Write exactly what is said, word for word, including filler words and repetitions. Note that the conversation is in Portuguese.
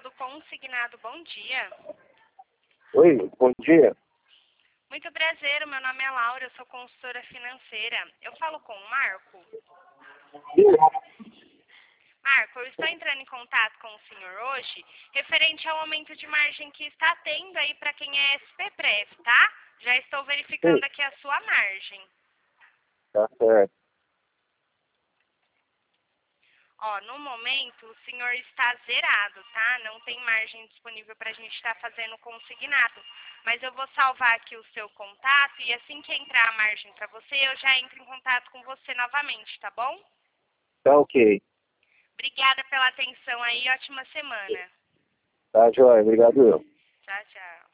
do Consignado, bom dia. Oi, bom dia. Muito prazer, meu nome é Laura, eu sou consultora financeira. Eu falo com o Marco? Marco, eu estou entrando em contato com o senhor hoje, referente ao aumento de margem que está tendo aí para quem é S P Prev, tá? Já estou verificando Sim. aqui a sua margem. Tá certo. Ó, no momento o senhor está zerado, tá? Não tem margem disponível para a gente estar fazendo consignado. Mas eu vou salvar aqui o seu contato e assim que entrar a margem para você, eu já entro em contato com você novamente, tá bom? Tá ok. Obrigada pela atenção aí, ótima semana. Tá joia, obrigado eu. Tchau, tchau.